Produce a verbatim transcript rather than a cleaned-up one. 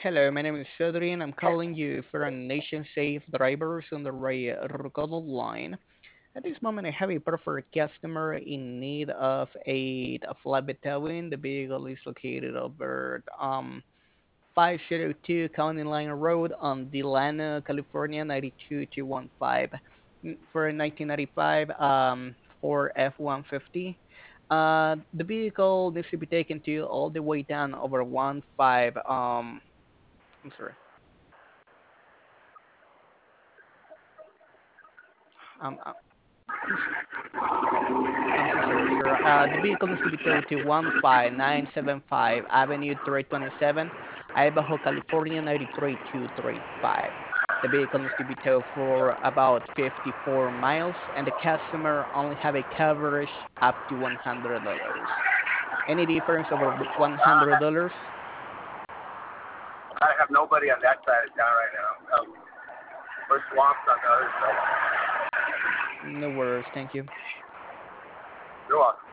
Hello, my name is Cedric and I'm calling you for a nation safe drivers on the Ray Recodo line. At this moment, I have a preferred customer in need of a, a flatbed towing. The vehicle is located over um, five oh two County Line Road on Delano, California, nine two two one five. Mm, For a nineteen ninety-five um, Ford F one fifty. Uh, the vehicle needs to be taken to all the way down over one five. Um, I'm sorry. Um, uh, I'm so, I'm so sorry, sir. Uh, the vehicle needs to be towed to one five nine seven five Avenue three twenty-seven, Idaho, California nine three two three five. The vehicle needs to be towed for about fifty-four miles, and the customer only have a coverage up to one hundred dollars. Any difference over Uh, one hundred dollars? I have nobody on that side of town right now. Um, we're swamped on the other side. No worries, thank you. You're welcome.